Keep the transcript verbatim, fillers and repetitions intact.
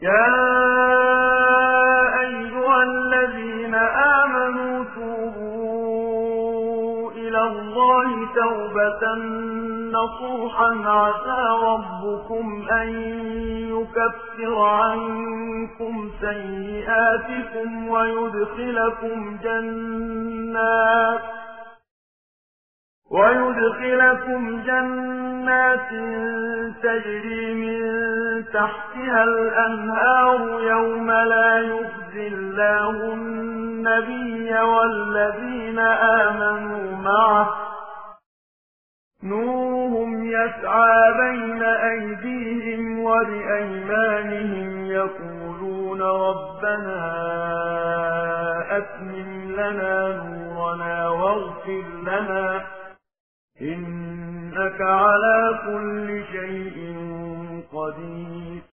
يا أيها الذين آمنوا توبوا إلى الله توبة نصوحا عسى ربكم أن يكفر عنكم سيئاتكم ويدخلكم جنات ويدخلكم جنات تجري من تحتها الأنهار يوم لا يخزي الله النبي والذين آمنوا معه نورهم يسعى بين أيديهم وبأيمانهم يقولون ربنا أتمم لنا نورنا واغفر لنا إنك على كل شيء قدير